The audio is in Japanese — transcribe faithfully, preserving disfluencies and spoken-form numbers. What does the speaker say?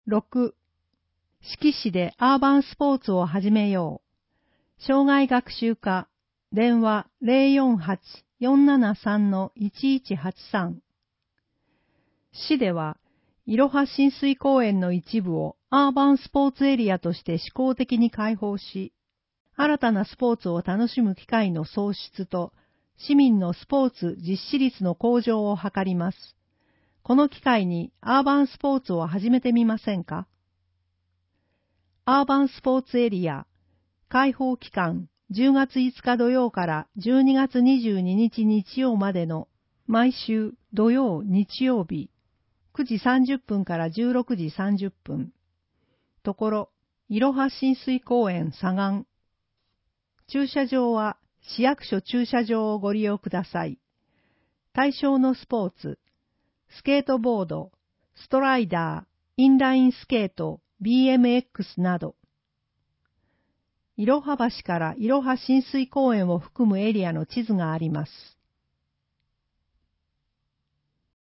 ろく、志木市でアーバンスポーツを始めよう。障害学習課、電話 ゼロよんはち よんななさん いちいちはちさん。市では、いろは親水公園の一部をアーバンスポーツエリアとして試行的に開放し、新たなスポーツを楽しむ機会の創出と、市民のスポーツ実施率の向上を図ります。この機会にアーバンスポーツを始めてみませんか？アーバンスポーツエリア、開放期間じゅうがついつか土曜からじゅうにがつにじゅうににち日曜までの毎週土曜日曜日くじさんじゅっぷんからじゅうろくじさんじゅっぷん。ところ、いろは親水公園左岸。駐車場は市役所駐車場をご利用ください。対象のスポーツ、スケートボード、ストライダー、インラインスケート、ビーエムエックス など。いろは橋からいろは親水公園を含むエリアの地図があります。